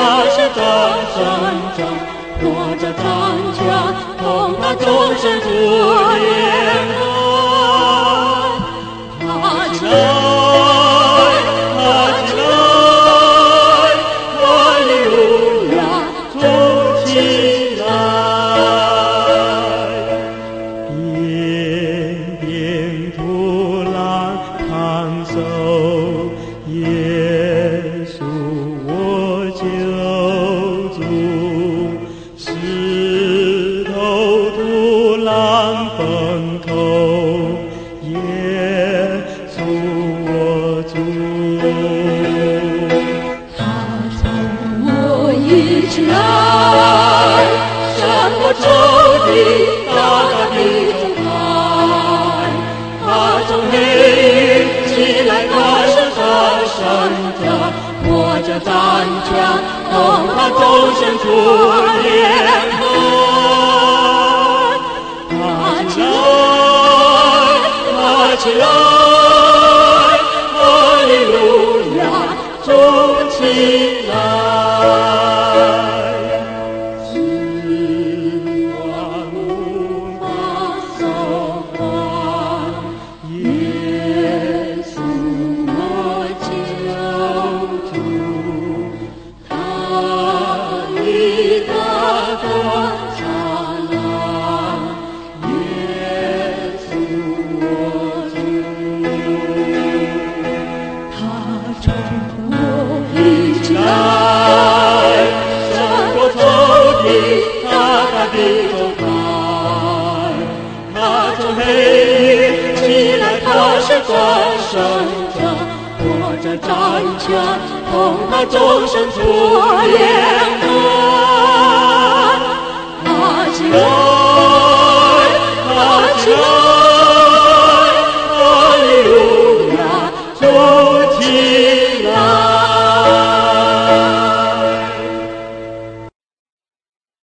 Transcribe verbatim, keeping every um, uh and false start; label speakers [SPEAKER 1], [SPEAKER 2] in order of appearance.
[SPEAKER 1] 他是得胜者，握着掌权，同他终身主联合。爬起来，爬起来，哈利路亚，走起来。遍遍土浪抗走，耶稣我救主，石头土浪崩口，耶稣我主。
[SPEAKER 2] 他从我一起来，胜过仇敌，大大地震撼。
[SPEAKER 1] 他从黑夜起来，他是得胜者，握着掌权，同他终身主联合。爬起来，爬起来，哈利路亚，走起来。指望无法收还，耶稣我救主，他已大过沙浪，耶稣我主。
[SPEAKER 2] 他从我一起
[SPEAKER 1] 来，胜过仇敌，大大地走开。他从黑夜起来，他是得胜者，握着掌权，同他终身主联